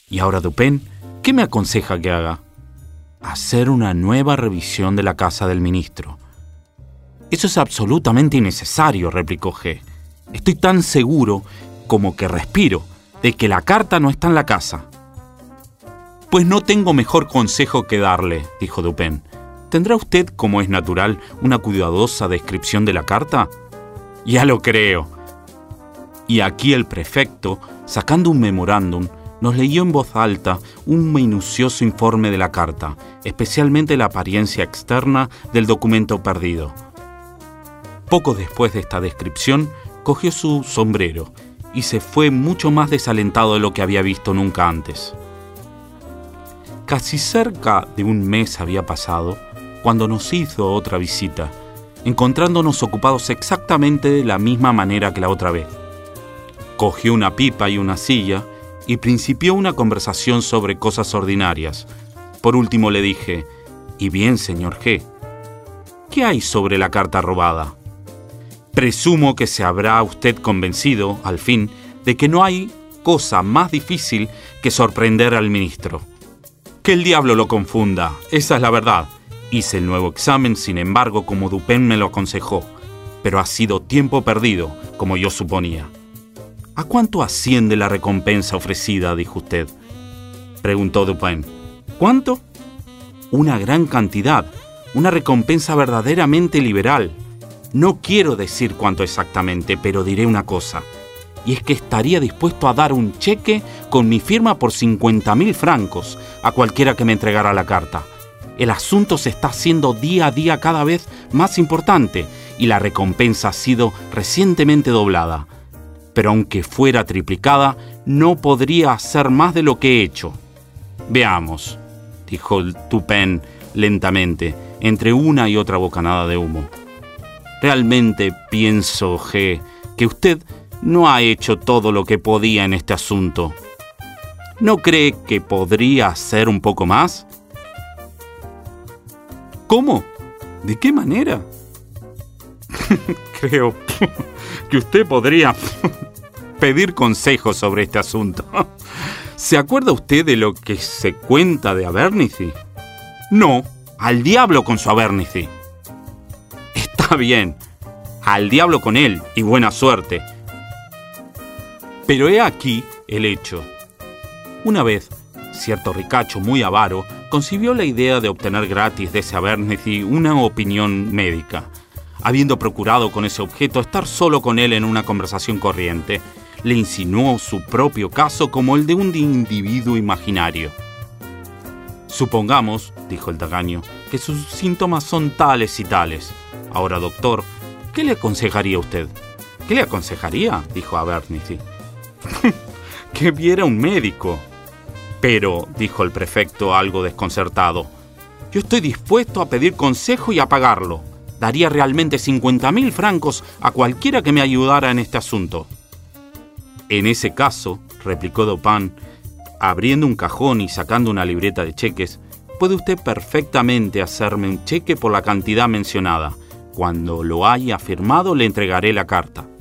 Y ahora, Dupin, ¿qué me aconseja que haga? Hacer una nueva revisión de la casa del ministro. Eso es absolutamente innecesario, replicó G. Estoy tan seguro como que respiro de que la carta no está en la casa. Pues no tengo mejor consejo que darle, dijo Dupin. ¿Tendrá usted, como es natural, una cuidadosa descripción de la carta? Ya lo creo. Y aquí el prefecto, sacando un memorándum, nos leyó en voz alta un minucioso informe de la carta, especialmente la apariencia externa del documento perdido. Poco después de esta descripción, cogió su sombrero y se fue mucho más desalentado de lo que había visto nunca antes. Casi cerca de un mes había pasado cuando nos hizo otra visita, encontrándonos ocupados exactamente de la misma manera que la otra vez. Cogió una pipa y una silla y principió una conversación sobre cosas ordinarias. Por último le dije: «Y bien, señor G, ¿qué hay sobre la carta robada?» Presumo que se habrá usted convencido, al fin, de que no hay cosa más difícil que sorprender al ministro. Que el diablo lo confunda, esa es la verdad. Hice el nuevo examen, sin embargo, como Dupin me lo aconsejó, pero ha sido tiempo perdido, como yo suponía. ¿A cuánto asciende la recompensa ofrecida, dijo usted?, preguntó Dupin. ¿Cuánto? Una gran cantidad, una recompensa verdaderamente liberal. No quiero decir cuánto exactamente, pero diré una cosa, y es que estaría dispuesto a dar un cheque con mi firma por 50.000 francos a cualquiera que me entregara la carta. El asunto se está haciendo día a día cada vez más importante y la recompensa ha sido recientemente doblada. Pero aunque fuera triplicada, no podría hacer más de lo que he hecho. Veamos, dijo Dupin lentamente, entre una y otra bocanada de humo. Realmente pienso, G, que usted no ha hecho todo lo que podía en este asunto. ¿No cree que podría hacer un poco más? ¿Cómo? ¿De qué manera? Creo que usted podría pedir consejos sobre este asunto. ¿Se acuerda usted de lo que se cuenta de Abernethy? No, al diablo con su Abernethy. Está bien, al diablo con él y buena suerte. Pero he aquí el hecho. Una vez, cierto ricacho muy avaro concibió la idea de obtener gratis de ese Abernethy una opinión médica. Habiendo procurado con ese objeto estar solo con él en una conversación corriente, le insinuó su propio caso como el de un individuo imaginario. Supongamos, dijo el tacaño, que sus síntomas son tales y tales. Ahora, doctor, ¿qué le aconsejaría usted? ¿Qué le aconsejaría?, dijo Abernethy. Que viera un médico. Pero, dijo el prefecto algo desconcertado, yo estoy dispuesto a pedir consejo y a pagarlo. Daría realmente 50.000 francos a cualquiera que me ayudara en este asunto. En ese caso, replicó Dupin, abriendo un cajón y sacando una libreta de cheques, puede usted perfectamente hacerme un cheque por la cantidad mencionada. Cuando lo haya firmado, le entregaré la carta.